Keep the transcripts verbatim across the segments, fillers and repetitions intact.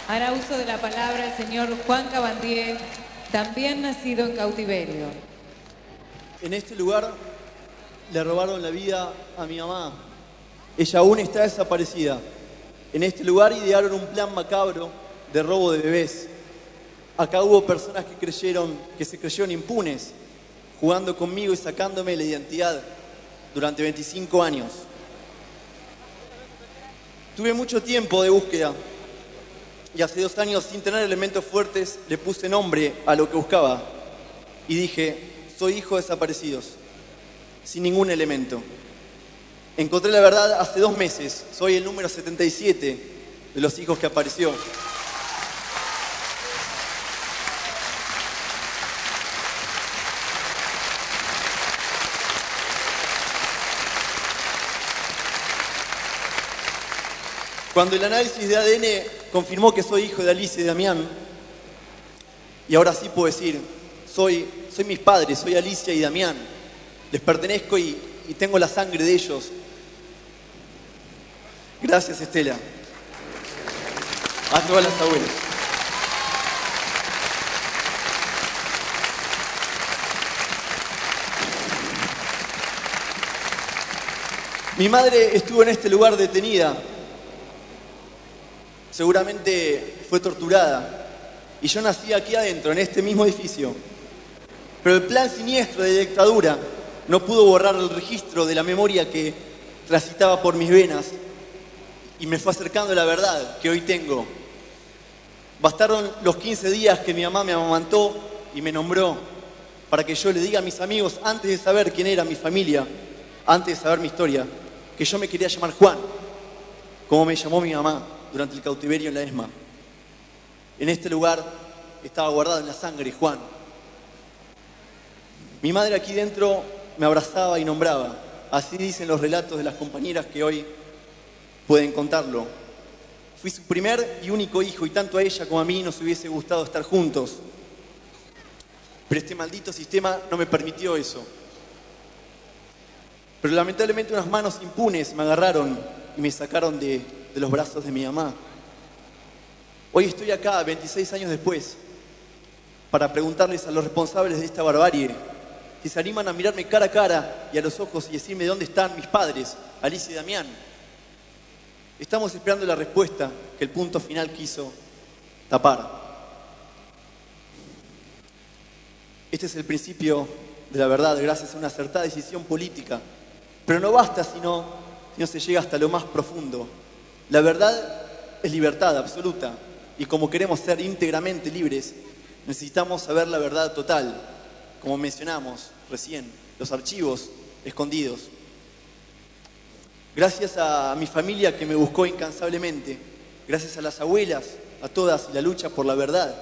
Hará uso de la palabra el señor Juan Cabandier, también nacido en cautiverio. En este lugar le robaron la vida a mi mamá. Ella aún está desaparecida. En este lugar idearon un plan macabro de robo de bebés. Acá hubo personas que creyeron, que se creyeron impunes, jugando conmigo y sacándome la identidad durante veinticinco años. Tuve mucho tiempo de búsqueda y hace dos años, sin tener elementos fuertes, le puse nombre a lo que buscaba y dije: soy hijo de desaparecidos, sin ningún elemento. Encontré la verdad hace dos meses. Soy el número setenta y siete de los hijos que apareció. Cuando el análisis de A D N confirmó que soy hijo de Alicia y Damián, y ahora sí puedo decir, soy, soy mis padres, soy Alicia y Damián, les pertenezco y, y tengo la sangre de ellos. Gracias, Estela. A todas las abuelas. Mi madre estuvo en este lugar detenida. Seguramente fue torturada. Y yo nací aquí adentro, en este mismo edificio. Pero el plan siniestro de dictadura no pudo borrar el registro de la memoria que transitaba por mis venas y me fue acercando a la verdad que hoy tengo. Bastaron los quince días que mi mamá me amamantó y me nombró para que yo le diga a mis amigos, antes de saber quién era mi familia, antes de saber mi historia, que yo me quería llamar Juan, como me llamó mi mamá durante el cautiverio en la ESMA. En este lugar estaba guardado en la sangre Juan. Mi madre aquí dentro me abrazaba y nombraba. Así dicen los relatos de las compañeras que hoy pueden contarlo. Fui su primer y único hijo y tanto a ella como a mí nos hubiese gustado estar juntos. Pero este maldito sistema no me permitió eso. Pero lamentablemente unas manos impunes me agarraron y me sacaron de, de los brazos de mi mamá. Hoy estoy acá, veintiséis años después, para preguntarles a los responsables de esta barbarie si se animan a mirarme cara a cara y a los ojos y decirme dónde están mis padres, Alicia y Damián. Estamos esperando la respuesta que el punto final quiso tapar. Este es el principio de la verdad, gracias a una acertada decisión política. Pero no basta si no, si no se llega hasta lo más profundo. La verdad es libertad absoluta. Y como queremos ser íntegramente libres, necesitamos saber la verdad total. Como mencionamos recién, los archivos escondidos. Gracias a mi familia que me buscó incansablemente. Gracias a las abuelas, a todas, y la lucha por la verdad.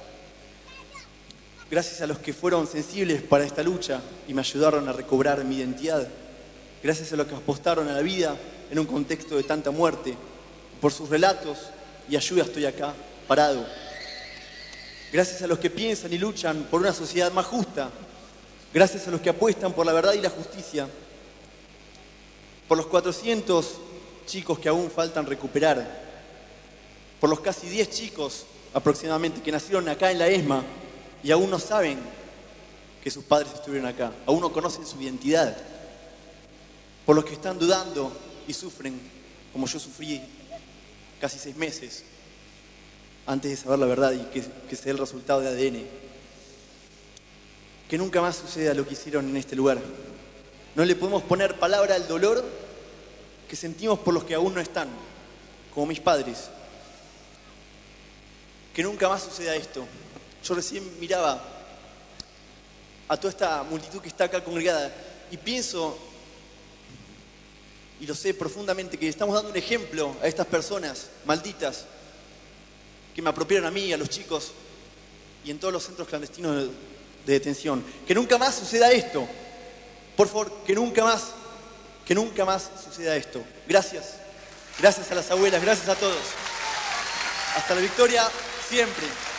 Gracias a los que fueron sensibles para esta lucha y me ayudaron a recobrar mi identidad. Gracias a los que apostaron a la vida en un contexto de tanta muerte. Por sus relatos y ayuda estoy acá, parado. Gracias a los que piensan y luchan por una sociedad más justa. Gracias a los que apuestan por la verdad y la justicia. Por los cuatrocientos chicos que aún faltan recuperar. Por los casi diez chicos aproximadamente que nacieron acá en la ESMA y aún no saben que sus padres estuvieron acá. Aún no conocen su identidad. Por los que están dudando y sufren, como yo sufrí casi seis meses antes de saber la verdad y que, que sea el resultado de A D N. Que nunca más suceda lo que hicieron en este lugar. No le podemos poner palabra al dolor que sentimos por los que aún no están, como mis padres. Que nunca más suceda esto. Yo recién miraba a toda esta multitud que está acá congregada y pienso, y lo sé profundamente, que estamos dando un ejemplo a estas personas malditas que me apropiaron a mí y a los chicos y en todos los centros clandestinos de, de detención. Que nunca más suceda esto. Por favor, que nunca más, que nunca más suceda esto. Gracias. Gracias a las abuelas, gracias a todos. Hasta la victoria, siempre.